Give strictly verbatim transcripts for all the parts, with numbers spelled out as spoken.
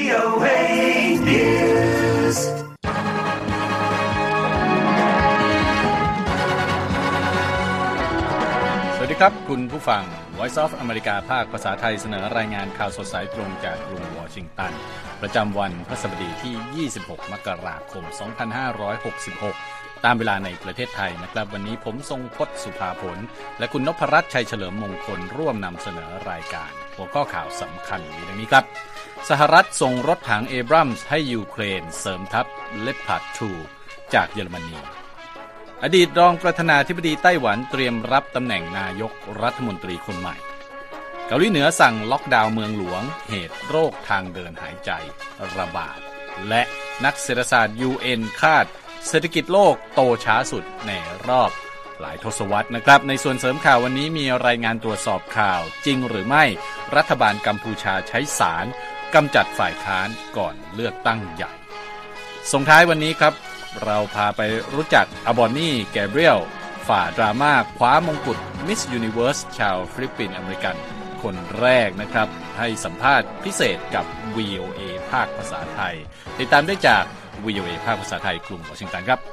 โอ เอ News สวัสดีครับคุณผู้ฟัง Voice of America ภาคภาษาไทยเสนอรายงานข่าวสดสายตรงจากกรุงวอชิงตันประจำวันพฤหัสบดีที่ยี่สิบหกมกราคมสองพันห้าร้อยหกสิบหกตามเวลาในประเทศไทยนะครับวันนี้ผมทรงพจน์สุภาผลและคุณนพรัตน์ชัยเฉลิมมงคลร่วมนำเสนอรายการหัวข้อข่าวสำคัญมีดังนี้ครับสหรัฐส่งรถถังเอบรัมส์ให้ยูเครนเสริมทัพเลปพาร์ดทูจากเยอรมนีอดีตรองประธานาธิบดีไต้หวันเตรียมรับตำแหน่งนายกรัฐมนตรีคนใหม่เกาหลีเหนือสั่งล็อกดาวน์เมืองหลวงเหตุโรคทางเดินหายใจระบาดและนักเศรษฐศาสตร์ ยู เอ็น คาดเศรษฐกิจโลกโตช้าสุดในรอบหลายทศวรรษนะครับในส่วนเสริมข่าววันนี้มีรายงานตรวจสอบข่าวจริงหรือไม่รัฐบาลกัมพูชาใช้ศาลกำจัดฝ่ายค้านก่อนเลือกตั้งใหญ่ส่งท้ายวันนี้ครับเราพาไปรู้จักอาบอนนี่แกเบรียลฝ่าดราม่าคว้ามงกุฎมิสยูนิเวิร์สชาวฟิลิปปินส์อเมริกันคนแรกนะครับให้สัมภาษณ์พิเศษกับ วี โอ เอ ภาคภาษาไทยติดตามได้จาก วี โอ เอ ภาคภาษาไทยกรุงวอชิงตันครับ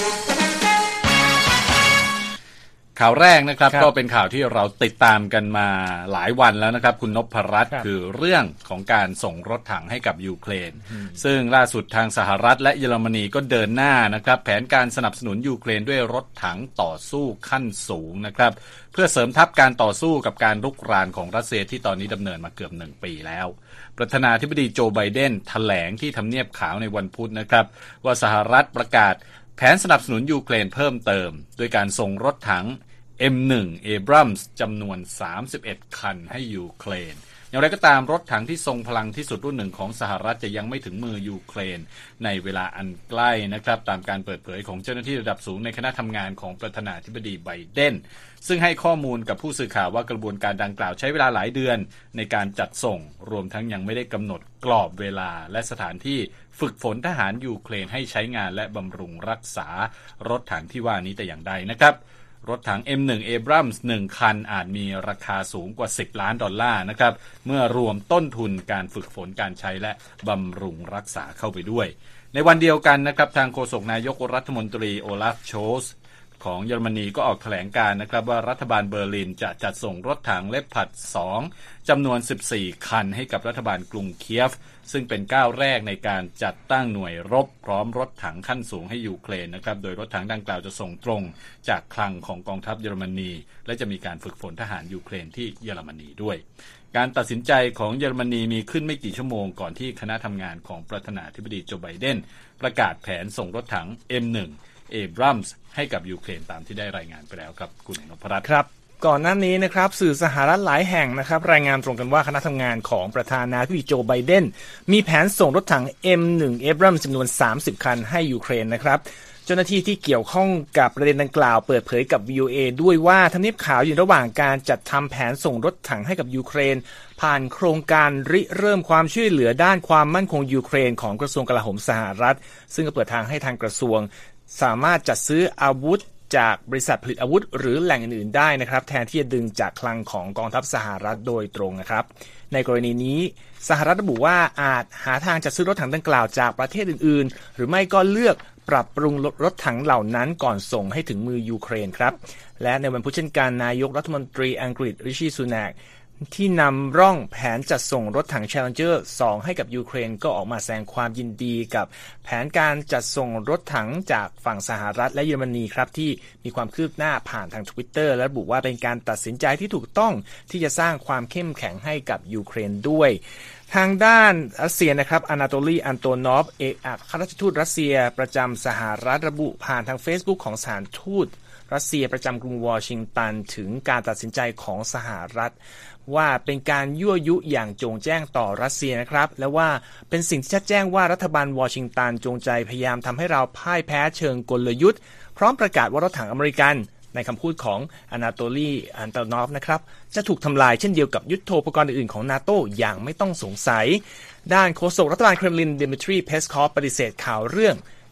ข่าวแรกนะครับก็เป็นข่าวที่เราติดตามกันมาหลายวันแล้วนะครับคุณนพรัตน์คือเรื่องของการส่งรถถังให้กับยูเครนซึ่งล่าสุดทางสหรัฐและเยอรมนีก็เดินหน้านะครับแผนการสนับสนุนยูเครนด้วยรถถังต่อสู้ขั้นสูงนะครับเพื่อเสริมทัพการต่อสู้กับการรุกรานของรัสเซียที่ตอนนี้ดำเนินมาเกือบหนึ่งปีแล้วประธานาธิบดีโจไบเดนแถลงที่ทำเนียบขาวในวันพุธนะครับว่าสหรัฐประกาศแผนสนับสนุนยูเครนเพิ่มเติมโดยการส่งรถถัง เอ็ม หนึ่ง Abrams จำนวนสามสิบเอ็ดคันให้ยูเครนอย่างไรก็ตามรถถังที่ทรงพลังที่สุดรุ่นหนึ่งของสหรัฐจะยังไม่ถึงมือยูเครนในเวลาอันใกล้นะครับตามการเปิดเผยของเจ้าหน้าที่ระดับสูงในคณะทำงานของประธานาธิบดีไบเดนซึ่งให้ข้อมูลกับผู้สื่อข่าวว่ากระบวนการดังกล่าวใช้เวลาหลายเดือนในการจัดส่งรวมทั้งยังไม่ได้กำหนดกรอบเวลาและสถานที่ฝึกฝนทหารยูเครนให้ใช้งานและบำรุงรักษารถถังที่ว่านี้แต่อย่างใดนะครับรถถัง เอ็ม หนึ่ง Abrams หนึ่งคันอาจมีราคาสูงกว่าสิบล้านดอลลาร์นะครับเมื่อรวมต้นทุนการฝึกฝนการใช้และบำรุงรักษาเข้าไปด้วยในวันเดียวกันนะครับทางโฆษกนายกรัฐมนตรีโอลาฟ โชลส์ของเยอรมนีก็ออกแถลงการนะครับว่ารัฐบาลเบอร์ลินจะจัดส่งรถถังเลปพาร์ดสองจำนวนสิบสี่คันให้กับรัฐบาลกรุงเคียฟซึ่งเป็นก้าวแรกในการจัดตั้งหน่วยรบพร้อมรถถังขั้นสูงให้ยูเครนนะครับโดยรถถังดังกล่าวจะส่งตรงจากคลังของกองทัพเยอรมนีและจะมีการฝึกฝนทหารยูเครนที่เยอรมนีด้วยการตัดสินใจของเยอรมนีมีขึ้นไม่กี่ชั่วโมงก่อนที่คณะทำงานของประธานาธิบดีโจไบเดนประกาศแผนส่งรถถัง เอ็ม หนึ่ง Abrams ให้กับยูเครนตามที่ได้รายงานไปแล้วครับคุณนพรัตน์ครับก่อนหน้านี้นะครับสื่อสหรัฐหลายแห่งนะครับรายงานตรงกันว่าคณะทำงานของประธานาธิบดีโจไบเดนมีแผนส่งรถถัง เอ็ม หนึ่ง Abrams จำนวนสามสิบคันให้ยูเครนนะครับเจ้าหน้าที่ที่เกี่ยวข้องกับประเด็นดังกล่าวเปิดเผยกับ วี โอ เอ ด้วยว่าทำเนียบขาวอยู่ระหว่างการจัดทำแผนส่งรถถังให้กับยูเครนผ่านโครงการริเริ่มความช่วยเหลือด้านความมั่นคงยูเครนของกระทรวงกลาโหมสหรัฐซึ่งก็เปิดทางให้ทางกระทรวงสามารถจัดซื้ออาวุธจากบริษัทผลิตอาวุธหรือแหล่งอื่นๆได้นะครับแทนที่จะดึงจากคลังของกองทัพสหรัฐโดยตรงนะครับในกรณีนี้สหรัฐระบุว่าอาจหาทางจัดซื้อรถถังดังกล่าวจากประเทศอื่นๆหรือไม่ก็เลือกปรับปรุงรถถังเหล่านั้นก่อนส่งให้ถึงมือยูเครนครับและในวันพุธเช่นกันนายกรัฐมนตรีอังกฤษริชีสุนักที่นำร่องแผนจัดส่งรถถัง Challenger สองให้กับยูเครนก็ออกมาแสดงความยินดีกับแผนการจัดส่งรถถังจากฝั่งสหรัฐและเยอรมนีครับที่มีความคืบหน้าผ่านทาง Twitter และระบุว่าเป็นการตัดสินใจที่ถูกต้องที่จะสร้างความเข้มแข็งให้กับยูเครนด้วยทางด้านรัสเซียนะครับอนาโตลีอันโตนอฟเอกอัครราชทูตรัสเซียประจำสหรัฐระบุผ่านทาง Facebook ของสถานทูตรัสเซียประจำกรุงวอชิงตันถึงการตัดสินใจของสหรัฐว่าเป็นการยั่วยุอย่างโจงแจ้งต่อรัสเซียนะครับและว่าเป็นสิ่งที่ชัดแจ้งว่ารัฐบาลวอชิงตันจงใจพยายามทำให้เราพ่ายแพ้เชิงกลยุทธ์พร้อมประกาศว่ารถถังอเมริกันในคำพูดของอนาโตลีอันโตนอฟนะครับจะถูกทำลายเช่นเดียวกับยุทโธปกรณ์อื่นๆของนาโต้อย่างไม่ต้องสงสัยด้านโฆษกรัฐบาลเครมลินดิมิทรีเพสคอฟปฏิเสธข่าวเรื่อง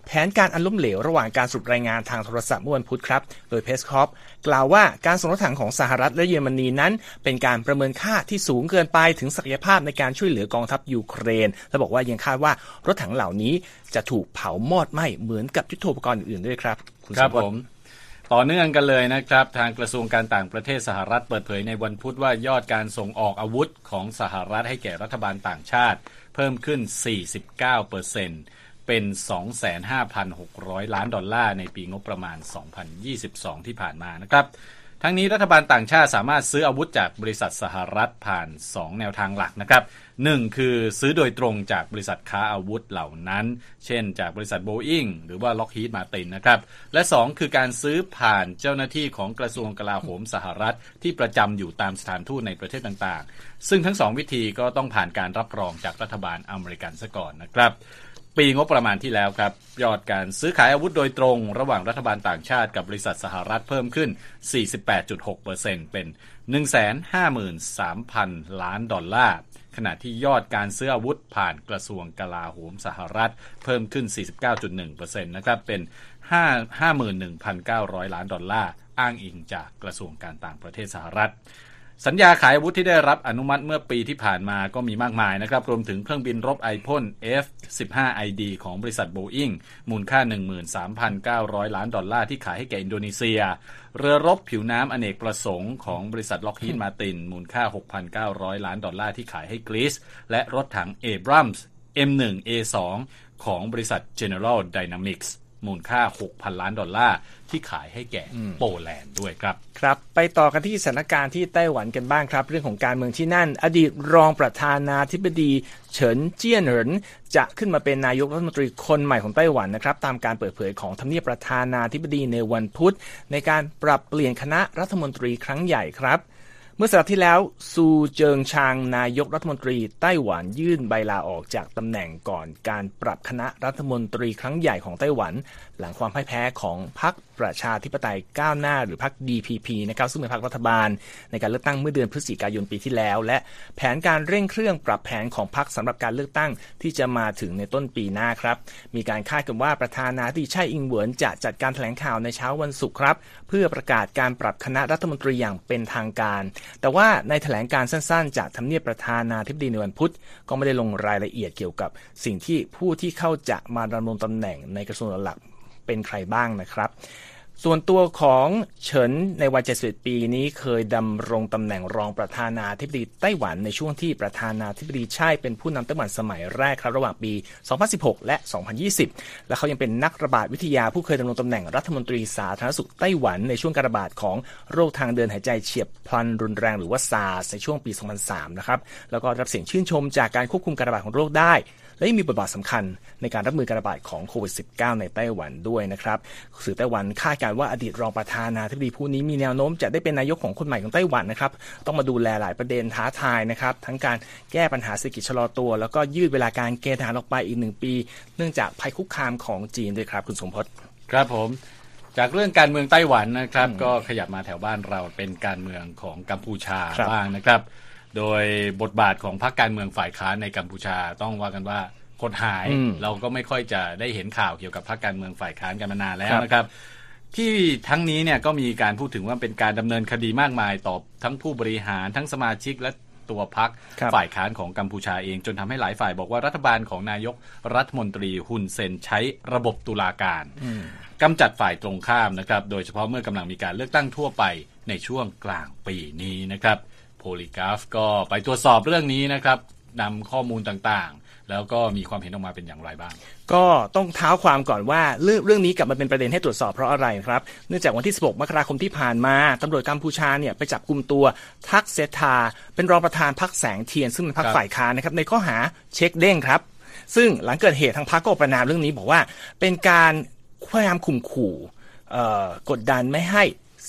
แผนการอันล้มเหลวระหว่างการสรุปรายงานทางโทรศัพท์เมื่อวันพุธครับโดยเพสคอฟกล่าวว่าการส่งรถถังของสหรัฐและเยอรมนีนั้นเป็นการประเมินค่าที่สูงเกินไปถึงศักยภาพในการช่วยเหลือกองทัพยูเครนและบอกว่ายังคาดว่ารถถังเหล่านี้จะถูกเผามอดไหม้เหมือนกับยุทโธปกรณ์อื่นๆด้วยครับครับผมต่อเนื่องกันเลยนะครับทางกระทรวงการต่างประเทศสหรัฐเปิดเผยในวันพุธว่ายอดการส่งออกอาวุธของสหรัฐให้แก่รัฐบาลต่างชาติเพิ่มขึ้น สี่สิบเก้าเปอร์เซ็นต์ เป็น สองแสนห้าพันหกร้อย ล้านดอลลาร์ในปีงบประมาณ สองพันยี่สิบสอง ที่ผ่านมานะครับทั้งนี้รัฐบาลต่างชาติสามารถซื้ออาวุธจากบริษัทสหรัฐผ่านสองแนวทางหลักนะครับหนึ่งคือซื้อโดยตรงจากบริษัทค้าอาวุธเหล่านั้นเช่นจากบริษัท Boeing หรือว่า Lockheed Martin นะครับและสองคือการซื้อผ่านเจ้าหน้าที่ของกระทรวงกลาโหมสหรัฐที่ประจำอยู่ตามสถานทูตในประเทศต่างๆซึ่งทั้งสองวิธีก็ต้องผ่านการรับรองจากรัฐบาลอเมริกันซะก่อนนะครับปีงบประมาณที่แล้วครับยอดการซื้อขายอาวุธโดยตรงระหว่างรัฐบาลต่างชาติกับบริษัทสหรัฐเพิ่มขึ้น สี่สิบแปดจุดหกเปอร์เซ็นต์ เป็น หนึ่งแสนห้าหมื่นสามพัน ล้านดอลลาร์ขณะที่ยอดการซื้ออาวุธผ่านกระทรวงกลาโหมสหรัฐเพิ่มขึ้น สี่สิบเก้าจุดหนึ่งเปอร์เซ็นต์ นะครับเป็น ห้าหมื่นหนึ่งพันเก้าร้อย ล้านดอลลาร์อ้างอิงจากกระทรวงการต่างประเทศสหรัฐสัญญาขายอาวุธที่ได้รับอนุมัติเมื่อปีที่ผ่านมาก็มีมากมายนะครับรวมถึงเครื่องบินรบไอพ่น เอฟ สิบห้า ไอ ดี ของบริษัท Boeing มูลค่า หนึ่งหมื่นสามพันเก้าร้อย ล้านดอลลาร์ที่ขายให้แก่อินโดนีเซียเรือรบผิวน้ำอเนกประสงค์ของบริษัท Lockheed Martin มูลค่า หกพันเก้าร้อย ล้านดอลลาร์ที่ขายให้กรีซและรถถัง Abrams เอ็ม วัน เอ ทู ของบริษัท General Dynamicsมูลค่า หกพัน ล้านดอลลาร์ที่ขายให้แก่โปแลนด์ด้วยครับครับไปต่อกันที่สถานการณ์ที่ไต้หวันกันบ้างครับเรื่องของการเมืองที่นั่นอดีตรองประธานาธิบดีเฉินเจี้ยนเหรินจะขึ้นมาเป็นนายกรัฐมนตรีคนใหม่ของไต้หวันนะครับตามการเปิดเผยของทำเนียบประธานาธิบดีในวันพุธในการปรับเปลี่ยนคณะรัฐมนตรีครั้งใหญ่ครับเมื่อสัปดาห์ที่แล้วซูเจิงชางนายกรัฐมนตรีไต้หวันยื่นใบลาออกจากตำแหน่งก่อนการปรับคณะรัฐมนตรีครั้งใหญ่ของไต้หวันหลังความพ่ายแพ้ของพรรคประชาธิปไตยก้าวหน้าหรือพรรค ดี พี พี นะครับซึ่งเป็นพรรครัฐบาลในการเลือกตั้งเมื่อเดือนพฤศจิกายนปีที่แล้วและแผนการเร่งเครื่องปรับแผนของพรรคสำหรับการเลือกตั้งที่จะมาถึงในต้นปีหน้าครับมีการคาดกันว่าประธานาธิบดีไช่อิงเหวินจะจัดการแถลงข่าวในเช้าวันศุกร์ครับเพื่อประกาศการปรับคณะรัฐมนตรีอย่างเป็นทางการแต่ว่าในแถลงการสั้นๆจากทำเนียบประธานาธิบดีในวันพุธก็ไม่ได้ลงรายละเอียดเกี่ยวกับสิ่งที่ผู้ที่เข้าจะมาดำรงตำแหน่งในกระทรวงหลักเป็นใครบ้างนะครับส่วนตัวของเฉินในวัยเจ็ดสิบเอ็ดปีนี้เคยดำรงตำแหน่งรองประธานาธิบดีไต้หวันในช่วงที่ประธานาธิบดีไช่เป็นผู้นำไต้หวันสมัยแรกครับระหว่างปีสองพันสิบหกและสองพันยี่สิบและเขายังเป็นนักระบาดวิทยาผู้เคยดำรงตำแหน่งรัฐมนตรีสาธารณสุขไต้หวันในช่วงการระบาดของโรคทางเดินหายใจเฉียบพลันรุนแรงหรือว่า ซาร์ส ในช่วงปีสองพันสามนะครับแล้วก็รับเสียงชื่นชมจากการควบคุมการระบาดของโรคได้และยังมีบทบาทสำคัญในการรับมือการระบาดของโควิด สิบเก้า ในไต้หวันด้วยนะครับสื่อไต้หวันคาดการณ์ว่าอดีตรองประธานาธิบดีผู้นี้มีแนวโน้มจะได้เป็นนายกของคนใหม่ของไต้หวันนะครับต้องมาดูแลหลายประเด็นท้าทายนะครับทั้งการแก้ปัญหาเศรษฐกิจชะลอตัวแล้วก็ยืดเวลาการเกณฑ์ทหารออกไปอีกหนึ่งปีเนื่องจากภัยคุกคามของจีนด้วยครับคุณสมพศครับผมจากเรื่องการเมืองไต้หวันนะครับก็ขยับมาแถวบ้านเราเป็นการเมืองของกัมพูชาบ้างนะครับโดยบทบาทของพรรคการเมืองฝ่ายค้านในกัมพูชาต้องว่ากันว่าคนหายเราก็ไม่ค่อยจะได้เห็นข่าวเกี่ยวกับพรรคการเมืองฝ่ายค้านกันมานานแล้วนะครับที่ทั้งนี้เนี่ยก็มีการพูดถึงว่าเป็นการดำเนินคดีมากมายต่อทั้งผู้บริหารทั้งสมาชิกและตัวพรรคฝ่ายค้านของกัมพูชาเองจนทำให้หลายฝ่ายบอกว่ารัฐบาลของนายกรัฐมนตรีฮุนเซนใช้ระบบตุลาการกำจัดฝ่ายตรงข้ามนะครับโดยเฉพาะเมื่อกำลังมีการเลือกตั้งทั่วไปในช่วงกลางปีนี้นะครับโพลีกราฟก็ไปตรวจสอบเรื่องนี้นะครับนำข้อมูลต่างๆแล้วก็มีความเห็นออกมาเป็นอย่างไรบ้างก็ต้องเท้าความก่อนว่าเรื่องเรื่องนี้กลับมาเป็นประเด็นให้ตรวจสอบเพราะอะไรครับเนื่องจากวันที่สิบหกมกราคมที่ผ่านมาตำรวจกัมพูชาเนี่ยไปจับกุมตัวทักเซธาเป็นรองประธานพรรคแสงเทียนซึ่งเป็นพรรคฝ่ายค้านนะครับในข้อหาเช็คเด้งครับซึ่งหลังเกิดเหตุทางพรรคก็ประณามเรื่องนี้บอกว่าเป็นการพยายามข่มขู่กดดันไม่ให้เซ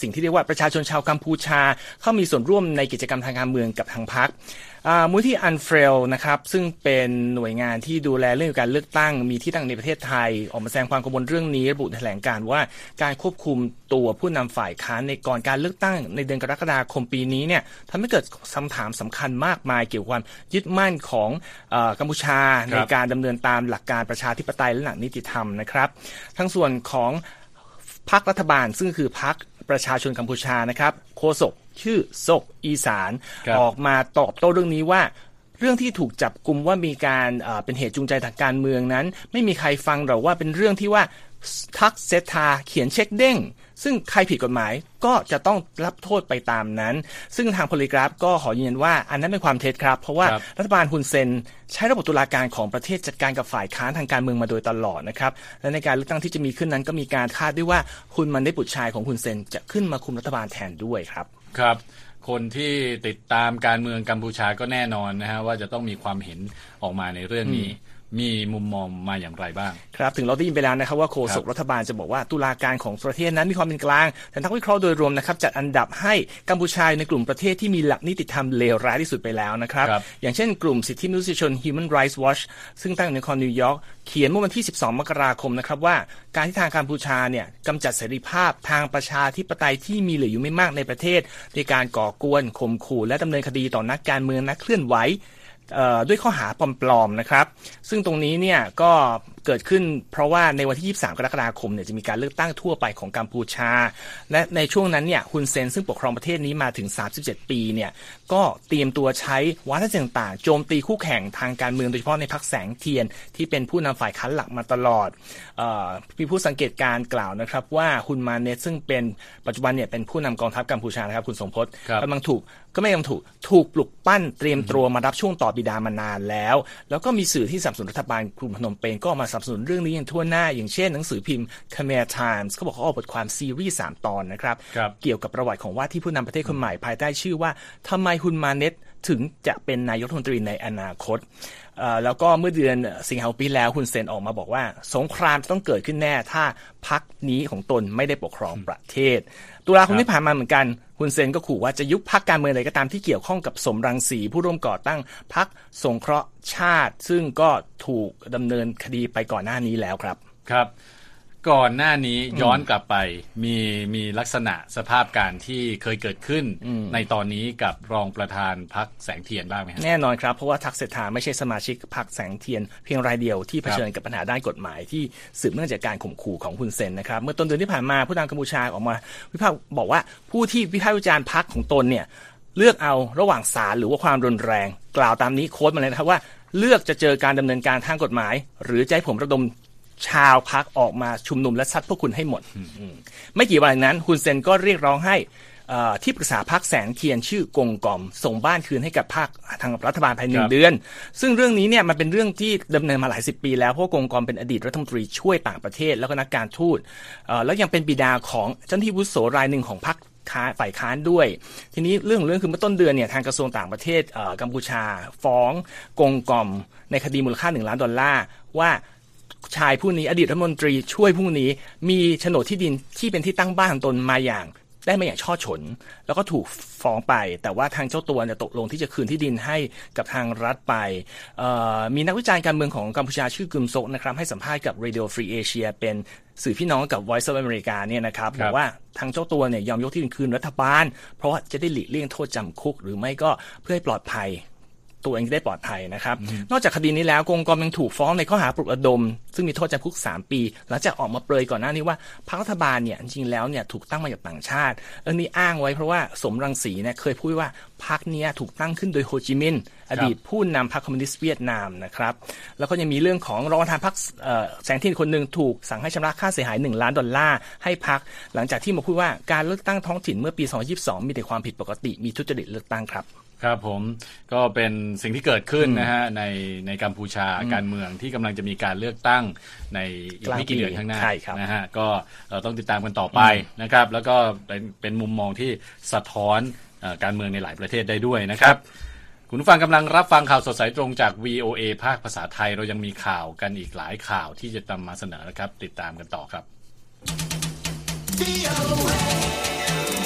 สิ่งที่เรียกว่าประชาชนชาวกัมพูชาเข้ามีส่วนร่วมในกิจกรรมทางการเมืองกับทางพรรคมูลที่อันเฟรลนะครับซึ่งเป็นหน่วยงานที่ดูแลเรื่องการเลือกตั้งมีที่ตั้งในประเทศไทยออกมาแสดงความกังวลเรื่องนี้ระบุแถลงการว่าการควบคุมตัวผู้นำฝ่ายค้านในก่อนการเลือกตั้งในเดือนกรกฎาคมปีนี้เนี่ยทำให้เกิดคำถามสำคัญมากมายเกี่ยวกับความยึดมั่นของเอ่อกัมพูชาในการดำเนินตามหลักการประชาธิปไตยและหลักนิติธรรมนะครับทั้งส่วนของพรรครัฐบาลซึ่งคือพรรคประชาชนกัมพูชานะครับโฆษกชื่อซกอีสานออกมาตอบโต้เรื่องนี้ว่าเรื่องที่ถูกจับกุมว่ามีการเป็นเหตุจูงใจทางการเมืองนั้นไม่มีใครฟังหรอกว่าเป็นเรื่องที่ว่าทักเซธาเขียนเช็คเด้งซึ่งใครผิดกฎหมายก็จะต้องรับโทษไปตามนั้นซึ่งทางโพลีกราฟก็ขอยืนยันว่าอันนั้นเป็นความเท็จครับเพราะว่ารัฐบาลฮุนเซนใช้ระบบตุลาการของประเทศจัดการกับฝ่ายค้านทางการเมืองมาโดยตลอดนะครับและในการเลือกตั้งที่จะมีขึ้นนั้นก็มีการคาดด้วยว่าฮุนมันได้บุตรชายของฮุนเซนจะขึ้นมาคุมรัฐบาลแทนด้วยครับครับคนที่ติดตามการเมืองกัมพูชาก็แน่นอนนะฮะว่าจะต้องมีความเห็นออกมาในเรื่องนี้มีมุมมองมาอย่างไรบ้างครับถึงเราได้ยินไปแล้วนะครับว่าโฆษกรัฐบาลจะบอกว่าตุลาการของประเทศนั้นมีความเป็นกลางแต่นักวิเคราะห์โดยรวมนะครับจัดอันดับให้กัมพูชาในกลุ่มประเทศที่มีหลักนิติธรรมเลวร้ายที่สุดไปแล้วนะครับอย่างเช่นกลุ่มสิทธิมนุษยชน Human Rights Watch ซึ่งตั้งอยู่ในนครนิวยอร์กเขียนเมื่อวันที่สิบสองมกราคมนะครับว่าการที่ทางกัมพูชาเนี่ยกำจัดเสรีภาพทางประชาธิปไตยที่มีเหลืออยู่ไม่มากในประเทศในการก่อกวนข่มขู่และดำเนินคดีต่อนักการเมืองนักเคลื่อนไหวด้วยข้อหาปลอมๆนะครับซึ่งตรงนี้เนี่ยก็เกิดขึ้นเพราะว่าในวันที่ยี่สิบสามกรกฎาคมเนี่ยจะมีการเลือกตั้งทั่วไปของกัมพูชาและในช่วงนั้นเนี่ยฮุนเซนซึ่งปกครองประเทศนี้มาถึงสามสิบเจ็ดปีเนี่ยก็เตรียมตัวใช้วาทศิลป์ต่างๆโจมตีคู่แข่งทางการเมืองโดยเฉพาะในพรรคแสงเทียนที่เป็นผู้นำฝ่ายค้านหลักมาตลอดมีผู้สังเกตการกล่าวนะครับว่าฮุนมาเนตซึ่งเป็นปัจจุบันเนี่ยเป็นผู้นำกองทัพกัมพูชานะครับคุณสมพจน์กำลังถูกก็ไม่กำลังถูกถูกปลุกปั้นเตรียมตัวมารับช่วงต่อบิดามานานแล้วแล้วก็มีสื่อที่สนับสนุนรัฐบาลกรุงพนมเปญก็มาสนับสนุนเรื่องนี้อย่างทั่วหน้าอย่างเช่นหนังสือพิมพ์ Khmer Times เขาบอกเขาออกบทความซีรีส์สามตอนนะครับเกี่ยวกับประวัติของว่าที่ผู้นำประเทศคนใหม่ภายใต้ชื่อว่าทำไมฮุนมาเน็ตถึงจะเป็นนายกรัฐมนตรีในอนาคตแล้วก็เมื่อเดือนสิงหาคมปีแล้วฮุนเซนออกมาบอกว่าสงครามต้องเกิดขึ้นแน่ถ้าพรรคนี้ของตนไม่ได้ปกครองประเทศตุลาคมที่ผ่านมาเหมือนกันฮุนเซนก็ขู่ว่าจะยุบพรรคการเมืองอะไรก็ตามที่เกี่ยวข้องกับสมรังสีผู้ร่วมก่อตั้งพรรคสงเคราะห์ชาติซึ่งก็ถูกดำเนินคดีไปก่อนหน้านี้แล้วครับครับก่อนหน้านี้ย้อนกลับไปมีมีลักษณะสภาพการที่เคยเกิดขึ้นในตอนนี้กับรองประธานพรรคแสงเทียนบ้างไหมครับแน่นอนครับเพราะว่าทักษิณาไม่ใช่สมาชิกพรรคแสงเทียนเพียงรายเดียวที่เผชิญกับปัญหาด้านกฎหมายที่สืบเนื่องจากการข่มขู่ของฮุนเซนนะครับเมื่อต้นเดือนที่ผ่านมาผู้นำกัมพูชาออกมาวิพากษ์บอกว่าผู้ที่วิพากษ์วิจารณ์พรรคของตนเนี่ยเลือกเอาระหว่างศาลหรือว่าความรุนแรงกล่าวตามนี้โค้ดมาเลยนะครับว่าเลือกจะเจอการดำเนินการทางกฎหมายหรือจะให้ผมระดมชาวพรรคออกมาชุมนุมและซัดพวกคุณให้หมดไม่กี่วันนั้นฮุนเซนก็เรียกร้องให้ที่ปรึกษาพรรคแสงเทียนชื่อกงกอมส่งบ้านคืนให้กับพรรคทางรัฐบาลภายในหนึ่งเดือนซึ่งเรื่องนี้เนี่ยมันเป็นเรื่องที่ดำเนินมาหลายสิบปีแล้วเพราะกงกอมเป็นอดีตรัฐมนตรีช่วยต่างประเทศแล้วก็นักการทูตแล้วยังเป็นบิดาของเจ้าหน้าที่วุโสรายหนึ่งของพรรคฝ่ายค้านด้วยทีนี้เรื่องของเรื่องคือเมื่อต้นเดือนเนี่ยทางกระทรวงต่างประเทศกัมพูชาฟ้องกงกอมในคดีมูลค่าหนึ่งล้านดอลลาร์ว่าชายผู้นี้อดีตรัฐมนตรีช่วยผู้นี้มีโฉนดที่ดินที่เป็นที่ตั้งบ้านของตนมาอย่างได้มาอย่างช่อฉนแล้วก็ถูกฟ้องไปแต่ว่าทางเจ้าตัวเนี่ยตกลงที่จะคืนที่ดินให้กับทางรัฐไปมีนักวิจารณ์การเมืองของกัมพูชาชื่อกึมซกนะครับให้สัมภาษณ์กับ Radio Free Asia เป็นสื่อพี่น้องกับ Voice of America เนี่ยนะครับบอกว่าทางเจ้าตัวเนี่ยยอมยกที่ดินคืนรัฐบาลเพราะว่าจะได้หลีกเลี่ยงโทษจำคุกหรือไม่ก็เพื่อให้ปลอดภัยตัวเองได้ปลอดภัยนะครับนอกจากคดีนี้แล้วกงกอมยังถูกฟ้องในข้อหาปลุกระดมซึ่งมีโทษจำคุกสามปีหลังจากออกมาเปรยก่อนหน้านี้ว่าพรรครัฐบาลเนี่ยจริงๆแล้วเนี่ยถูกตั้งมาจากต่างชาติเรื่องนี้อ้างไว้เพราะว่าสมรังสีเนี่ยเคยพูดว่าพรรคนี้ถูกตั้งขึ้นโดยโฮจิมินห์อดีตผู้นำพรรคคอมมิวนิสต์เวียดนามนะครับแล้วก็ยังมีเรื่องของรองประธานพรรคแสงเทียนคนหนึ่งถูกสั่งให้ชำระค่าเสียหายหนึ่งล้านดอลลาร์ให้พรรคหลังจากที่มาพูดว่าการเลือกตั้งท้องถิ่นเมื่อปีสองพันยี่สิบสองมีแต่ความผิดปกติมีทุจริตเลือกตั้งครับครับผมก็เป็นสิ่งที่เกิดขึ้นนะฮะในในกัมพูชาการเมืองที่กำลังจะมีการเลือกตั้งในอีกไม่กี่เดือนข้างหน้านะฮะก็เราต้องติดตามกันต่อไปนะครับแล้วก็เป็นเป็นมุมมองที่สะท้อนการเมืองในหลายประเทศได้ด้วยนะครับคุณผู้ฟังกำลังรับฟังข่าวสดสายตรงจาก วี โอ เอ ภาคภาษาไทยเรายังมีข่าวกันอีกหลายข่าวที่จะนำมาเสนอนะครับติดตามกันต่อครับ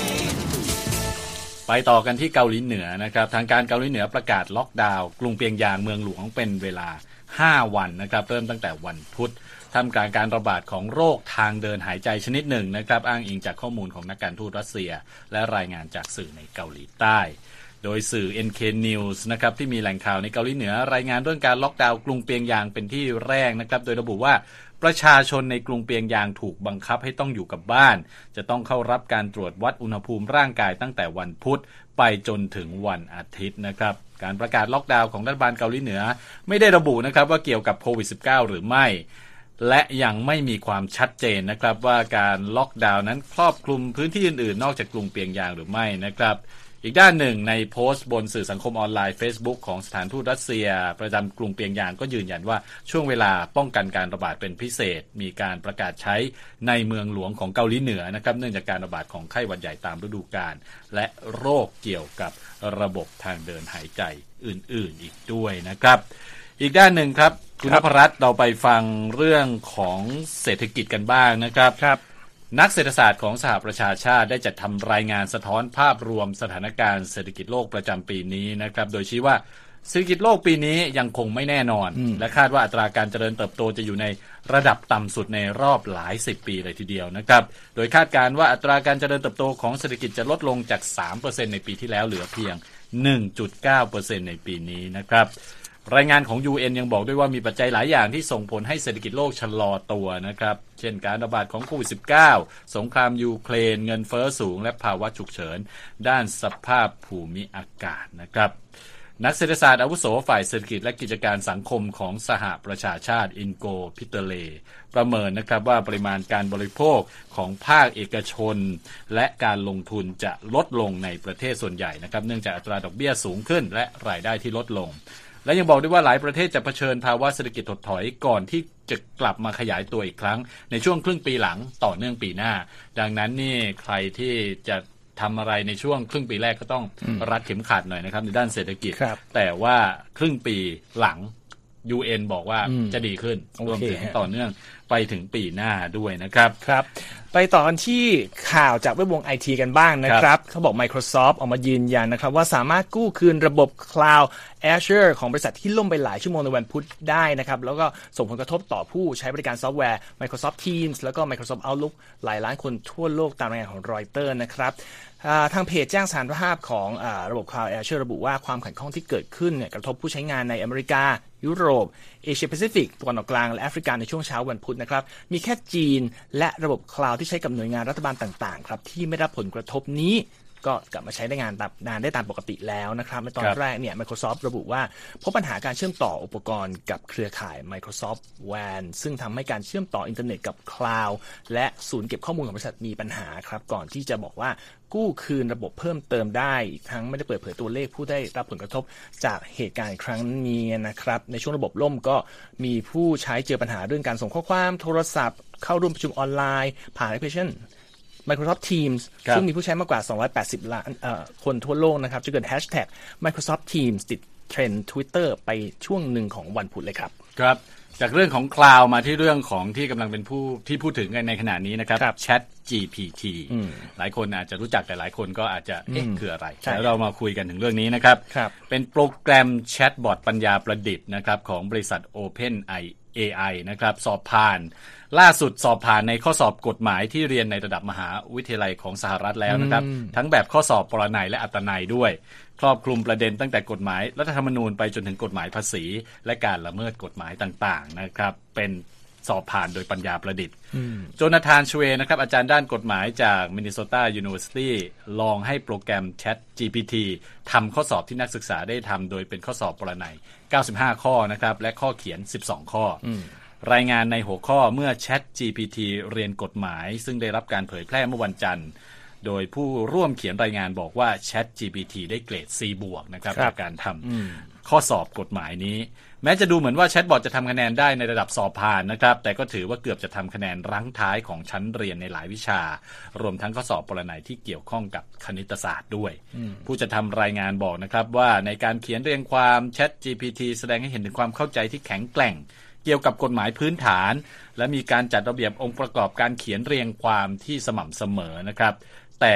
ไปต่อกันที่เกาหลีเหนือนะครับทางการเกาหลีเหนือประกาศล็อกดาวน์กรุงเปียงยางเมืองหลวงเป็นเวลาห้าวันนะครับเริ่มตั้งแต่วันพุธท่ามกลางการระบาดของโรคทางเดินหายใจชนิดหนึ่งนะครับอ้างอิงจากข้อมูลของนักการทูตรัสเซียและรายงานจากสื่อในเกาหลีใต้โดยสื่อ เอ็น เค News นะครับที่มีแหล่งข่าวในเกาหลีเหนือรายงานเรื่องการล็อกดาวน์กรุงเปียงยางเป็นที่แรกนะครับโดยระบุว่าประชาชนในกรุงเปียงยางถูกบังคับให้ต้องอยู่กับบ้านจะต้องเข้ารับการตรวจวัดอุณหภูมิร่างกายตั้งแต่วันพุธไปจนถึงวันอาทิตย์นะครับการประกาศล็อกดาวน์ของรัฐบาลเกาหลีเหนือไม่ได้ระบุนะครับว่าเกี่ยวกับโควิด สิบเก้า หรือไม่และยังไม่มีความชัดเจนนะครับว่าการล็อกดาวน์นั้นครอบคลุมพื้นที่อื่นๆนอกจากกรุงเปียงยางหรือไม่นะครับอีกด้านหนึ่งในโพสต์บนสื่อสังคมออนไลน์ Facebook ของสถานทูตรัสเซียประจำกรุงเปียงยางก็ยืนยันว่าช่วงเวลาป้องกันการระบาดเป็นพิเศษมีการประกาศใช้ในเมืองหลวงของเกาหลีเหนือนะครับเนื่องจากการระบาดของไข้หวัดใหญ่ตามฤดูกาลและโรคเกี่ยวกับระบบทางเดินหายใจอื่นๆอีกด้วยนะครับอีกด้านหนึ่งครับคุณนพรัตน์เราไปฟังเรื่องของเศรษฐกิจกันบ้างนะครับนักเศรษฐศาสตร์ของสหประชาชาติได้จัดทำรายงานสะท้อนภาพรวมสถานการณ์เศรษฐกิจโลกประจำปีนี้นะครับโดยชี้ว่าเศรษฐกิจโลกปีนี้ยังคงไม่แน่นอนและคาดว่าอัตราการเจริญเติบโตจะอยู่ในระดับต่ำสุดในรอบหลายสิบปีเลยทีเดียวนะครับโดยคาดการณ์ว่าอัตราการเจริญเติบโตของเศรษฐกิจจะลดลงจาก สามเปอร์เซ็นต์ ในปีที่แล้วเหลือเพียง หนึ่งจุดเก้าเปอร์เซ็นต์ ในปีนี้นะครับรายงานของ ยู เอ็น ยังบอกด้วยว่ามีปัจจัยหลายอย่างที่ส่งผลให้เศรษฐกิจโลกชะลอตัวนะครับเช่นการระบาดของโควิด สิบเก้า สงครามยูเครนเงินเฟ้อสูงและภาวะฉุกเฉินด้านสภาพภูมิอากาศนะครับนักเศรษฐศาสตร์อาวุโสฝ่ายเศรษฐกิจและกิจการสังคมของสหประชาชาติอินโกพิเตเลประเมินนะครับว่าปริมาณการบริโภคของภาคเอกชนและการลงทุนจะลดลงในประเทศส่วนใหญ่นะครับเนื่องจากอัตราดอกเบี้ยสูงขึ้นและรายได้ที่ลดลงและยังบอกด้วยว่าหลายประเทศจะเผชิญภาวะเศรษฐกิจถดถอยก่อนที่จะกลับมาขยายตัวอีกครั้งในช่วงครึ่งปีหลังต่อเนื่องปีหน้าดังนั้นนี่ใครที่จะทำอะไรในช่วงครึ่งปีแรกก็ต้องรัดเข็มขัดหน่อยนะครับในด้านเศรษฐกิจแต่ว่าครึ่งปีหลัง ยู เอ็น บอกว่าจะดีขึ้นรวมถึงต่อเนื่องไปถึงปีหน้าด้วยนะครับครับไปต่อกันที่ข่าวจากแวดวง ไอ ที กันบ้างนะครับเขาบอก Microsoft ออกมายืนยันนะครับว่าสามารถกู้คืนระบบ Cloud Azure ของบริษัทที่ล่มไปหลายชั่วโมงในวันพุธได้นะครับแล้วก็ส่งผลกระทบต่อผู้ใช้บริการซอฟต์แวร์ Microsoft Teams แล้วก็ Microsoft Outlook หลายล้านคนทั่วโลกตามรายงานของ Reuters นะครับทางเพจแจ้งสารภาพของระบบ Cloud Azure ระบุว่าความขัดข้องที่เกิดขึ้นเนี่ยกระทบผู้ใช้งานในอเมริกายุโรปเอเชียแปซิฟิกตะวันออกกลางและแอฟริกาในช่วงเช้าวันพุธนะครับมีแค่จีนและระบบคลาวด์ที่ใช้กับหน่วยงานรัฐบาลต่างๆครับที่ไม่ได้รับผลกระทบนี้ก็กลับมาใช้ได้งานงานได้ตามปกติแล้วนะครับในตอนแรกเนี่ย Microsoft ระบุว่าพบปัญหาการเชื่อมต่ออุปกรณ์กับเครือข่าย Microsoft แว เอ เอ็น ซึ่งทำให้การเชื่อมต่ออินเทอร์เน็ตกับคลาวด์และศูนย์เก็บข้อมูลของบริษัทมีปัญหาครับก่อนที่จะบอกว่ากู้คืนระบบเพิ่มเติมได้ทั้งไม่ได้เปิดเผยตัวเลขผู้ได้รับผลกระทบจากเหตุการณ์ครั้งนี้นะครับในช่วงระบบล่มก็มีผู้ใช้เจอปัญหาเรื่องการส่งข้อความโทรศัพท์เข้าร่วมประชุมออนไลน์ผ่านแอปพลิเคชันMicrosoft Teams ซึ่งมีผู้ใช้มากกว่าสองร้อยแปดสิบล้านคนทั่วโลกนะครับจะเกิดแฮชแท็ก Microsoft Teams ติดเทรนด์ Twitter ไปช่วงหนึ่งของวันพุธเลยครับครับจากเรื่องของคลาวด์มาที่เรื่องของที่กำลังเป็นผู้ที่พูดถึงกันในขณะนี้นะครับ Chat จี พี ที หลายคนอาจจะรู้จักแต่หลายคนก็อาจจะเอ๊ะคืออะไรแล้วเรามาคุยกันถึงเรื่องนี้นะครับเป็นโปรแกรมแชทบอทปัญญาประดิษฐ์นะครับของบริษัท OpenAI เอ ไอ นะครับสอบผ่านล่าสุดสอบผ่านในข้อสอบกฎหมายที่เรียนในระดับมหาวิทยาลัยของสหรัฐแล้วนะครับทั้งแบบข้อสอบปรนัยและอัตนัยด้วยครอบคลุมประเด็นตั้งแต่กฎหมายรัฐธรรมนูญไปจนถึงกฎหมายภาษีและการละเมิดกฎหมายต่างๆนะครับเป็นสอบผ่านโดยปัญญาประดิษฐ์โจนาธานชเวนะครับอาจารย์ด้านกฎหมายจาก Minnesota University ลองให้โปรแกรม Chat จี พี ที ทำข้อสอบที่นักศึกษาได้ทำโดยเป็นข้อสอบปรนัยเก้าสิบห้าข้อนะครับและข้อเขียนสิบสองข้อรายงานในหัวข้อเมื่อ Chat จี พี ที เรียนกฎหมายซึ่งได้รับการเผยแพร่เมื่อวันจันทร์โดยผู้ร่วมเขียนรายงานบอกว่า Chat จี พี ที ได้เกรด C บวกนะครับในการทำข้อสอบกฎหมายนี้แม้จะดูเหมือนว่าแชทบอทจะทำคะแนนได้ในระดับสอบผ่านนะครับแต่ก็ถือว่าเกือบจะทำคะแนนรั้งท้ายของชั้นเรียนในหลายวิชารวมทั้งข้อสอบปรนัยที่เกี่ยวข้องกับคณิตศาสตร์ด้วยผู้จะทำรายงานบอกนะครับว่าในการเขียนเรียงความ Chat จี พี ที แสดงให้เห็นถึงความเข้าใจที่แข็งแกร่งเกี่ยวกับกฎหมายพื้นฐานและมีการจัดระเบียบองค์ประกอบการเขียนเรียงความที่สม่ำเสมอนะครับแต่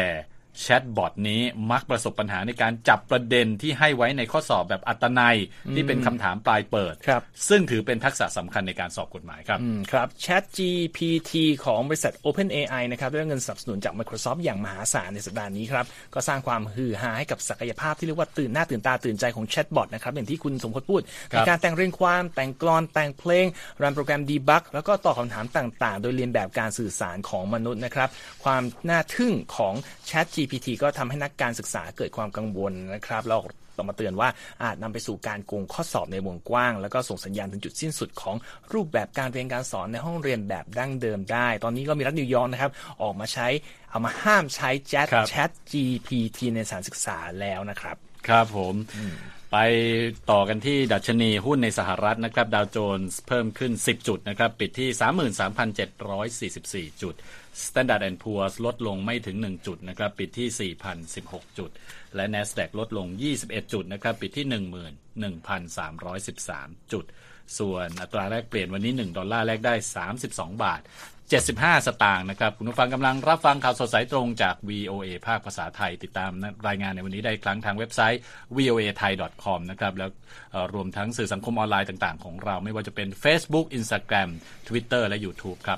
แชทบอทนี้มักประสบปัญหาในการจับประเด็นที่ให้ไว้ในข้อสอบแบบอัตนัยที่เป็นคำถามปลายเปิดซึ่งถือเป็นทักษะสำคัญในการสอบกฎหมายครับครับ ChatGPT ของบริษัท OpenAI นะครับได้เงินสนับสนุนจาก Microsoft อย่างมหาศาลในสัปดาห์นี้ครับก็สร้างความฮือฮาให้กับศักยภาพที่เรียกว่าตื่นหน้าตื่นตาตื่นใจของแชทบอทนะครับอย่างที่คุณสมพจน์พูดในการแต่งเรียงความแต่งกลอนแต่งเพลงรันโปรแกรมดีบักแล้วก็ตอบคำถามต่างๆโดยเรียนแบบการสื่อสารของมนุษย์นะครับความน่าทึ่งของ ChatGPT ก็ทำให้นักการศึกษาเกิดความกังวลนะครับแล้วต้องมาเตือนว่าอาจนำไปสู่การโกงข้อสอบในวงกว้างแล้วก็ส่งสัญญาณถึงจุดสิ้นสุดของรูปแบบการเรียนการสอนในห้องเรียนแบบดั้งเดิมได้ตอนนี้ก็มีรัฐนิวยอร์กนะครับออกมาใช้เอามาห้ามใช้ ChatGPT ในสถานศึกษาแล้วนะครับครับผมไปต่อกันที่ดัชนีหุ้นในสหรัฐนะครับดาวโจนส์เพิ่มขึ้นสิบจุดนะครับปิดที่ สามหมื่นสามพันเจ็ดร้อยสี่สิบสี่ จุด Standard แอนด์ Poor's ลดลงไม่ถึงหนึ่งจุดนะครับปิดที่ สี่พันสิบหก จุดและ NASDAQ ลดลงยี่สิบเอ็ดจุดนะครับปิดที่ หนึ่งหมื่นหนึ่งพันสามร้อยสิบสาม จุดส่วนอัตราแลกเปลี่ยนวันนี้หนึ่งดอลลาร์แลกได้สามสิบสองบาทเจ็ดสิบห้าสตางค์นะครับคุณผู้ฟังกำลังรับฟังข่าวสดสายตรงจาก วี โอ เอ ภาคภาษาไทยติดตามรายงานในวันนี้ได้ครั้งทางเว็บไซต์ วี โอ เอ ไทย ดอท คอม นะครับแล้วรวมทั้งสื่อสังคมออนไลน์ต่างๆของเราไม่ว่าจะเป็น Facebook Instagram Twitter และ YouTube ครับ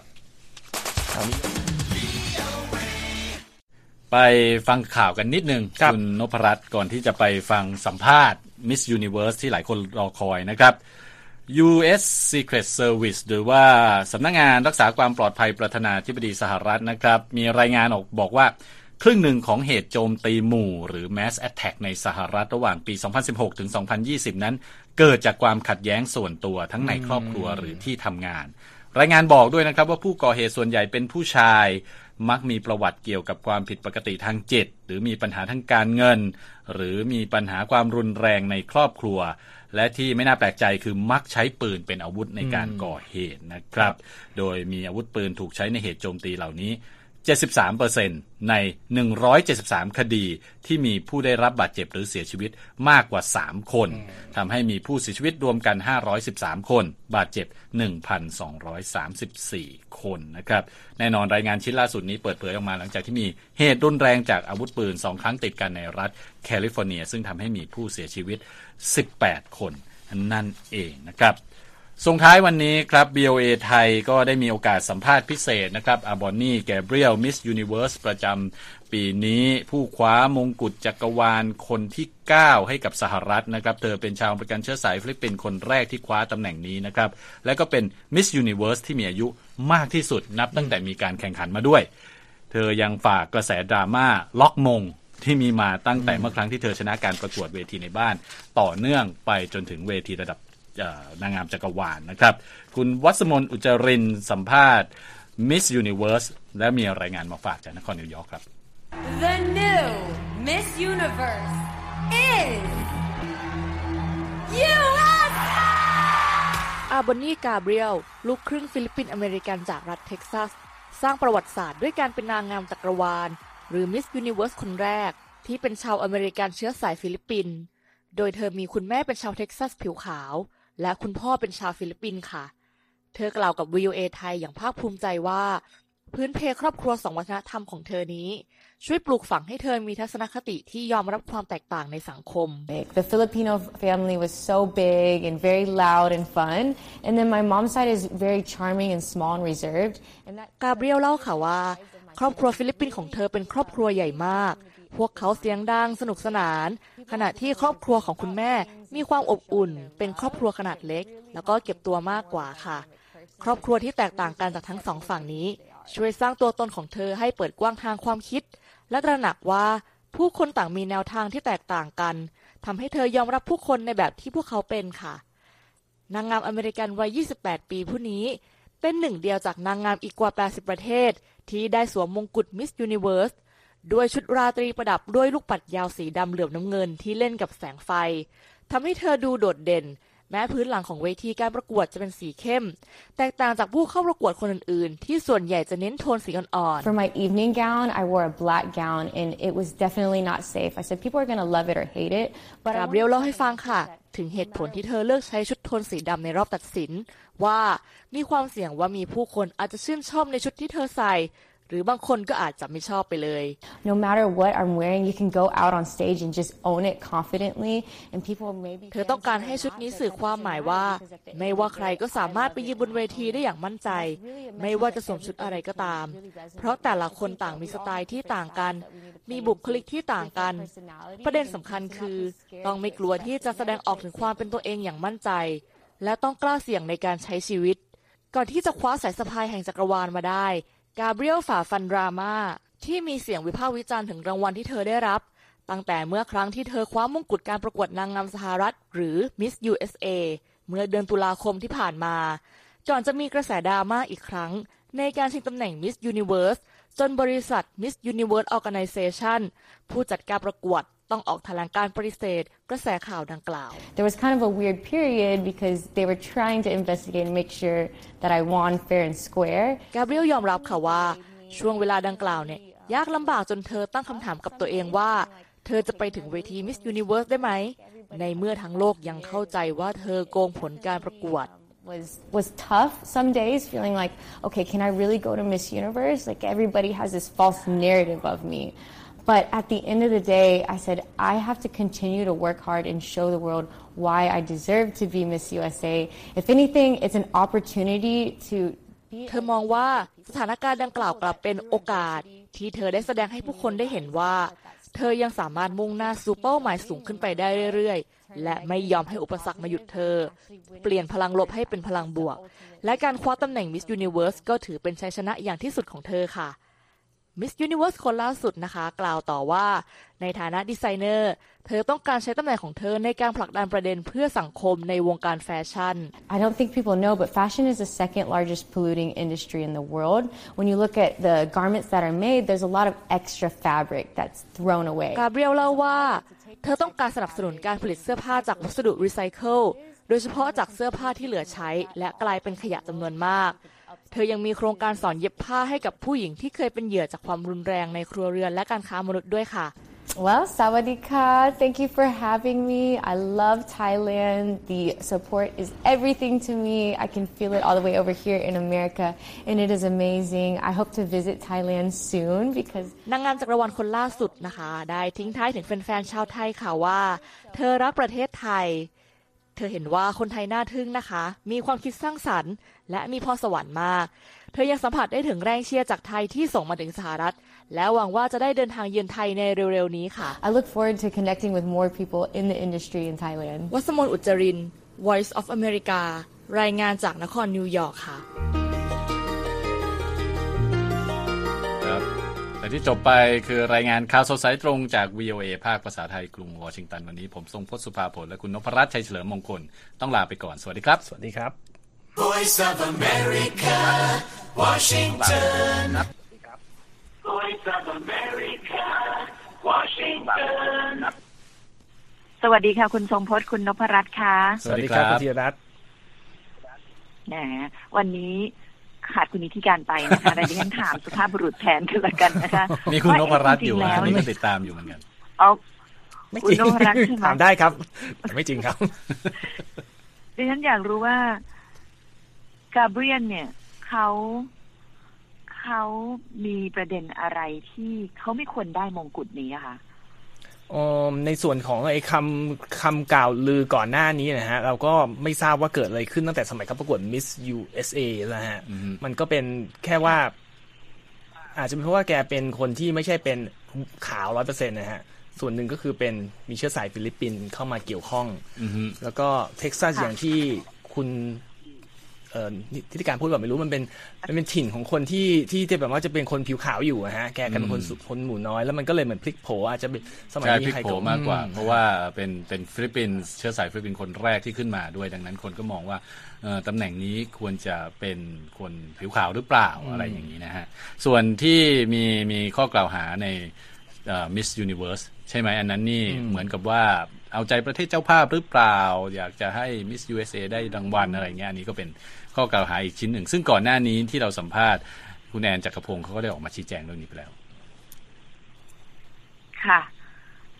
ไปฟังข่าวกันนิดนึง คุณนพรัตน์ก่อนที่จะไปฟังสัมภาษณ์ Miss Universe ที่หลายคนรอคอยนะครับ ยู เอส Secret Service หรือว่าสำนักงานรักษาความปลอดภัยประธานาธิบดีสหรัฐนะครับมีรายงานออกบอกว่าครึ่งหนึ่งของเหตุโจมตีหมู่หรือ Mass Attack ในสหรัฐระหว่างปี สองพันสิบหก ถึง สองพันยี่สิบ นั้นเกิดจากความขัดแย้งส่วนตัวทั้งในครอบครัวหรือที่ทำงานรายงานบอกด้วยนะครับว่าผู้ก่อเหตุส่วนใหญ่เป็นผู้ชายมักมีประวัติเกี่ยวกับความผิดปกติทางจิตหรือมีปัญหาทางการเงินหรือมีปัญหาความรุนแรงในครอบครัวและที่ไม่น่าแปลกใจคือมักใช้ปืนเป็นอาวุธในการก่อเหตุนะครับโดยมีอาวุธปืนถูกใช้ในเหตุโจมตีเหล่านี้ เจ็ดสิบสามเปอร์เซ็นต์ ในหนึ่งร้อยเจ็ดสิบสามคดีที่มีผู้ได้รับบาดเจ็บหรือเสียชีวิตมากกว่าสามคนทำให้มีผู้เสียชีวิตรวมกันห้าร้อยสิบสามคนบาดเจ็บ หนึ่งพันสองร้อยสามสิบสี่ คนนะครับแน่นอนรายงานชิ้นล่าสุดนี้เปิดเผยออกมาหลังจากที่มีเหตุรุนแรงจากอาวุธปืนสองครั้งติดกันในรัฐแคลิฟอร์เนียซึ่งทำให้มีผู้เสียชีวิตสิบแปดคนนั่นเองนะครับส่งท้ายวันนี้ครับ วี โอ เอ ไทยก็ได้มีโอกาสสัมภาษณ์พิเศษนะครับอาบอนนี่แกเบรียลมิสยูนิเวิร์สประจำปีนี้ผู้คว้ามงกุฎจักรวาลคนที่เก้าให้กับสหรัฐนะครับเธอเป็นชาวอเมริกันเชื้อสายฟิลิปปินส์คนแรกที่คว้าตำแหน่งนี้นะครับและก็เป็นมิสยูนิเวิร์สที่มีอายุมากที่สุดนับตั้งแต่มีการแข่งขันมาด้วยเธอยังฝากกระแสดราม่าล็อกมงที่มีมาตั้งแต่เมื่อครั้งที่เธอชนะการประกวดเวทีในบ้านต่อเนื่องไปจนถึงเวทีระดับนางงามจักรวาลนะครับคุณวัสมนอุจจรินสัมภาษณ์ Miss Universe และมีรายงานมาฝากจากนครนิวยอร์กครับ The new Miss Universe is ยู เอสอาบอนนี่กาเบรียลลูกครึ่งฟิลิปปินส์อเมริกันจากรัฐเท็กซัสสร้างประวัติศาสตร์ด้วยการเป็นนางงามจักรวาลหรือ Miss Universe คนแรกที่เป็นชาวอเมริกันเชื้อสายฟิลิปปินส์โดยเธอมีคุณแม่เป็นชาวเท็กซัสผิวขาวและคุณพ่อเป็นชาวฟิลิปปินส์ค่ะเธอกล่าวกับ วี โอ เอ ไทยอย่างภาคภูมิใจว่าพื้นเพครอบครัวสองวัฒนธรรมของเธอนี้ช่วยปลูกฝังให้เธอมีทัศนคติที่ยอมรับความแตกต่างในสังคม The Filipino family was so big and very loud and fun and then my mom's side is very charming and small and reserved กาเบรียลเล่าค่ะว่าครอบครัวฟิลิปปินส์ของเธอเป็นครอบครัวใหญ่มากพวกเขาเสียงดังสนุกสนานขณะที่ครอบครัวของคุณแม่มีความอบอุ่นเป็นครอบครัวขนาดเล็กแล้วก็เก็บตัวมากกว่าค่ะครอบครัวที่แตกต่างกันจากทั้งสองฝั่งนี้ช่วยสร้างตัวตนของเธอให้เปิดกว้างทางความคิดและตระหนักว่าผู้คนต่างมีแนวทางที่แตกต่างกันทำให้เธอยอมรับผู้คนในแบบที่พวกเขาเป็นค่ะนางงามอเมริกันวัยยี่สิบแปดปีผู้นี้เป็นหนึ่งเดียวจากนางงามอีกกว่าแปดสิบประเทศที่ได้สวมมงกุฎ Miss Universeด้วยชุดราตรีประดับด้วยลูกปัดยาวสีดำเหลือบน้ำเงินที่เล่นกับแสงไฟทำให้เธอดูโดดเด่นแม้พื้นหลังของเวทีการประกวดจะเป็นสีเข้มแตกต่างจากผู้เข้าประกวดคนอื่นๆที่ส่วนใหญ่จะเน้นโทนสีอ่อนๆ For my evening gown I wore a black gown and it was definitely not safe I said people are gonna love it or hate it กาเบรียลเล่าให้ฟังค่ะถึงเหตุผลที่เธอเลือกใช้ชุดโทนสีดำในรอบตัดสินว่ามีความเสี่ยงว่ามีผู้คนอาจจะชื่นชอบในชุดที่เธอใส่หรือบางคนก็อาจจะไม่ชอบไปเลย No matter what I'm wearing, you can go out on stage and just own it confidently, and people maybe. เธอต้องการให้ชุดนี้สื่อความหมายว่าไม่ว่าใครก็สามารถไปยืนบนเวทีได้อย่างมั่นใจไม่ว่าจะสวมชุดอะไรก็ตามเพราะแต่ละคนต่างมีสไตล์ที่ต่างกันมีบุคลิกที่ต่างกันประเด็นสำคัญคือต้องไม่กลัวที่จะแสดงออกถึงความเป็นตัวเองอย่างมั่นใจและต้องกล้าเสี่ยงในการใช้ชีวิตก่อนที่จะคว้าสายสะพายแห่งจักรวาลมาได้กาเบรียลฝ่าฟันดราม่าที่มีเสียงวิพากษ์วิจารณ์ถึงรางวัลที่เธอได้รับตั้งแต่เมื่อครั้งที่เธอคว้ามงกุฎการประกวดนางงามสหรัฐหรือ Miss ยู เอส เอ เมื่อเดือนตุลาคมที่ผ่านมาก่อนจะมีกระแสดราม่าอีกครั้งในการชิงตำแหน่ง Miss Universe จนบริษัท Miss Universe Organization ผู้จัดการประกวดต้องออกแถลงการปฏิเสธกระแสข่าวดังกล่าว There was kind of a weird period because they were trying to investigate and make sure that I won fair and square. กาเบรียลยอมรับค่ะว่าช่วงเวลาดังกล่าวเนี่ยยากลำบากจนเธอตั้งคำถามกับตัวเองว่าเธอจะไปถึงเวที Miss Universe ได้ไหมในเมื่อทั้งโลกยังเข้าใจว่าเธอโกงผลการประกวด was was tough some days feeling like okay can I really go to Miss Universe like everybody has this false narrative of me but at the end of the day I said I have to continue to work hard and show the world why I deserve to be Miss ยู เอส เอ if anything it's an opportunity to เธอมองว่าสถานการณ์ดังกล่าวกลับเป็นโอกาสที่เธอได้แสดงให้ผู้คนได้เห็นว่าเธอยังสามารถมุ่งหน้าสู่เป้าหมายสูงขึ้นไปได้เรื่อยๆและไม่ยอมให้อุปสรรคมาหยุดเธอเปลี่ยนพลังลบให้เป็นพลังบวกและการคว้าตำแหน่ง Miss Universe ก็ถือเป็นชัยชนะอย่างที่สุดของเธอค่ะ Miss Universe คนล่าสุดนะคะกล่าวต่อว่าในฐานะดีไซเนอร์เธอต้องการใช้ตำแหน่งของเธอในการผลักดันประเด็นเพื่อสังคมในวงการแฟชั่น I don't think people know but fashion is the second largest polluting industry in the world when you look at the garments that are made there's a lot of extra fabric that's thrown away กาเบรียลเล่าว่าเธอต้องการสนับสนุนการผลิตเสื้อผ้าจากวัสดุรีไซเคิลโดยเฉพาะจากเสื้อผ้าที่เหลือใช้และกลายเป็นขยะจำนวนมากเธอยังมีโครงการสอนเย็บผ้าให้กับผู้หญิงที่เคยเป็นเหยื่อจากความรุนแรงในครัวเรือนและการค้ามนุษย์ด้วยค่ะ Well, Sawadika, thank you for having me. I love Thailand. The support is everything to me. I can feel it all the way over here in America, and it is amazing. I hope to visit Thailand soon because นางงามจักรวาลคนล่าสุดนะคะได้ทิ้งท้ายถึงแฟนๆชาวไทยค่ะว่าเธอรักประเทศไทยเธอเห็นว่าคนไทยน่าทึ่งนะคะมีความคิดสร้างสรรค์และมีพรสวรรค์มากเธอยังสัมผัสได้ถึงแรงเชียร์จากไทยที่ส่งมาถึงสหรัฐและหวังว่าจะได้เดินทางเยือนไทยในเร็วๆนี้ค่ะ I look forward to connecting with more people in the industry in Thailand วัสมน อุจจริน Voice of America รายงานจากนครนิวยอร์กค่ะครับแต่ที่จบไปคือรายงานข่าวสดสายตรงจาก วี โอ เอ ภาคภาษาไทยกรุงวอชิงตันวันนี้ผมทรงพจน์สุภาผลและคุณนพรัตน์ชัยเฉลิมมงคลต้องลาไปก่อนสวัสดีครับสวัสดีครับ Voice of America Washington Voice of America Washington สวัสดีค่ะคุณทรงพจน์คุณนพรัตน์ค่ะสวัสดีครับคุณธีรรัตน์แหมวันนี้ขาดคุณนิติการไปนะคะแต่ดิฉันถามสุภาพบุรุษแทนกันละกันนะคะมีคุณนพรัตน์อยู่นะนี่ก็ติดตามอยู่เหมือนกันเอาไม่จริงถามได้ครับแต่ไม่จริงครับดิฉันอยากรู้ว่ากาเบรียลเนี่ยเขาเขามีประเด็นอะไรที่เขาไม่ควรได้มงกุฎนี้อะคะในส่วนของไอ้คำคำกล่าวลือก่อนหน้านี้นะฮะเราก็ไม่ทราบว่าเกิดอะไรขึ้นตั้งแต่สมัยเขาประกวด Miss ยู เอส เอ นะฮะมันก็เป็นแค่ว่าอาจจะเป็นเพราะว่าแกเป็นคนที่ไม่ใช่เป็นขาว ร้อยเปอร์เซ็นต์ นะฮะส่วนหนึ่งก็คือเป็นมีเชื้อสายฟิลิปปินส์เข้ามาเกี่ยวข้องแล้วก็เท็กซัสอย่างที่คุณเอ่อที่การพูดแบบไม่รู้มันเป็นมันเป็นถิ่นของคนที่ที่จะแบบว่าจะเป็นคนผิวขาวอยู่ฮะแกกันเป็นคนสุคนหมู่น้อยแล้วมันก็เลยเหมือนพลิกโผอาจจะเป็นสมัยนี้ใครก็มากกว่าเพราะว่าเป็นเป็นฟิลิปปินส์เชื้อสายฟิลิปปินส์คนแรกที่ขึ้นมาด้วยดังนั้นคนก็มองว่าตำแหน่งนี้ควรจะเป็นคนผิวขาวหรือเปล่าอะไรอย่างนี้นะฮะส่วนที่มีมีข้อกล่าวหาในMiss Universe ใช่ไหมอันนั้นนี่เหมือนกับว่าเอาใจประเทศเจ้าภาพหรือเปล่าอยากจะให้ Miss ยู เอส เอ ได้รางวัลอะไรเงี้ยอันนี้ก็เป็นข้อกล่าวหาอีกชิ้นหนึ่งซึ่งก่อนหน้านี้ที่เราสัมภาษณ์คุณแอนจักรพงศ์เขาก็ได้ออกมาชี้แจงเรื่องนี้ไปแล้วค่ะ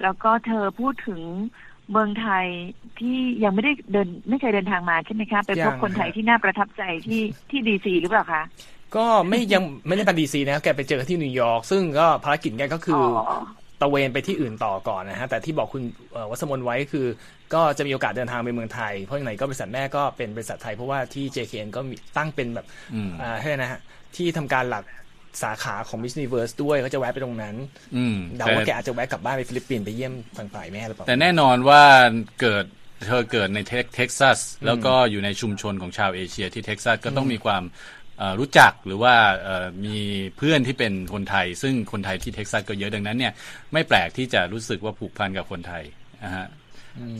แล้วก็เธอพูดถึงเมืองไทยที่ยังไม่ได้เดินไม่เคยเดินทางมาใช่ไหมคะไปพบคนไทยที่น่าประทับใจที่ที่ดีซีหรือเปล่าคะก็ไม่ยังไม่ได้ไปดีซีนะแกไปเจอที่นิวยอร์กซึ่งก็ภารกิจแกก็คือตะเวนไปที่อื่นต่อก่อนนะฮะแต่ที่บอกคุณวัสมนไว้คือก็จะมีโอกาสเดินทางไปเมืองไทยเพราะอย่างไรก็บริษัทแม่ก็เป็นบริษัทไทยเพราะว่าที่ เจ เค เอ็น ก็มีตั้งเป็นแบบอ่าให้นะฮะที่ทำการหลักสาขาของ Miss Universe ด้วยก็จะแวะไปตรงนั้นเดาว่าแกอาจจะแวะกลับบ้านไปฟิลิปปินส์ไปเยี่ยมทางฝ่ายแม่หรือเปล่าแต่แน่นอนว่าเกิดเธอเกิดในเท็กซัสแล้วก็อยู่ในชุมชนของชาวเอเชียที่เท็กซัสก็ต้องมีความรู้จักหรือว่ามีเพื่อนที่เป็นคนไทยซึ่งคนไทยที่เท็กซัสก็เยอะดังนั้นเนี่ยไม่แปลกที่จะรู้สึกว่าผูกพันกับคนไทยนะฮะ